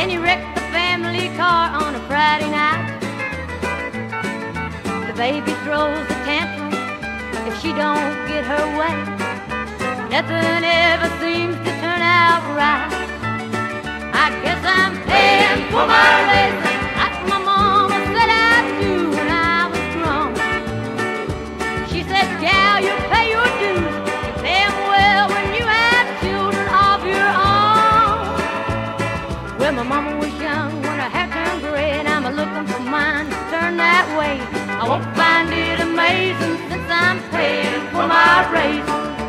and you wreck the family car on a Friday night. The baby throws a tantrum if she don't get her way. Nothing ever seems to turn out right. I guess I'm paying for my raisin, like my mama said I'd do when I was grown. She said, gal, you pay your dues, you pay 'em well when you have children of your own. Well, my mama was young when her hair turned gray, and I'm looking for mine to turn that way. I won't find it amazing since I'm paying for my raisin.